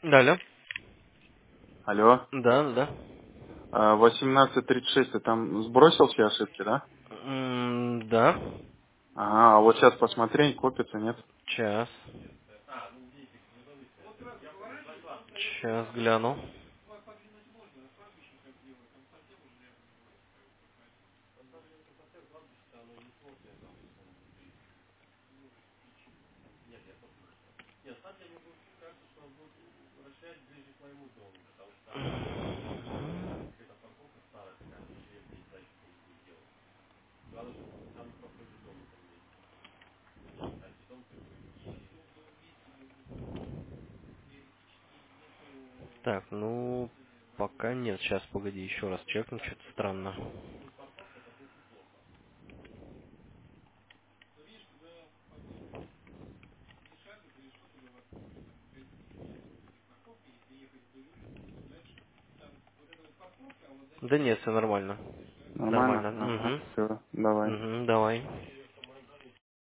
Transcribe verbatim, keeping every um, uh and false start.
Да, алло. Алло. Да, да. А, восемнадцать тридцать шесть, ты там сбросил все ошибки, да? М, да. Ага, а вот сейчас посмотри, копится, нет? Сейчас. Сейчас гляну. Так, ну, пока нет. Сейчас, погоди, еще раз чекну, что-то странно. Да нет, все нормально. Нормально? Нормально. Ага, Угу. все, давай. Угу, давай.